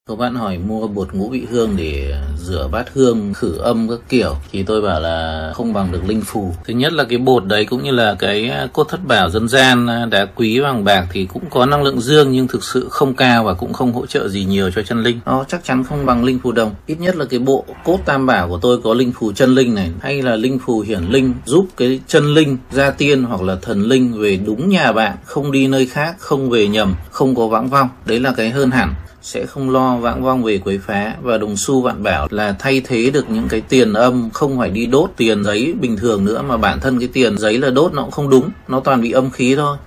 Các bạn hỏi mua bột ngũ vị hương để rửa bát hương, khử âm các kiểu thì tôi bảo là không bằng được linh phù. Thứ nhất là cái bột đấy cũng như là cái cốt thất bảo dân gian đá quý vàng bạc thì cũng có năng lượng dương nhưng thực sự không cao và cũng không hỗ trợ gì nhiều cho chân linh. Nó chắc chắn không bằng linh phù đồng. Ít nhất là cái bộ cốt tam bảo của tôi có linh phù chân linh này hay là linh phù hiển linh, giúp cái chân linh, gia tiên hoặc là thần linh về đúng nhà bạn, không đi nơi khác, không về nhầm, không có vãng vong. Đấy là cái hơn hẳn, sẽ không lo vãng vong về quấy phá. Và đồng xu vạn bảo là thay thế được những cái tiền âm, không phải đi đốt tiền giấy bình thường nữa, mà bản thân cái tiền giấy là đốt nó cũng không đúng, nó toàn bị âm khí thôi.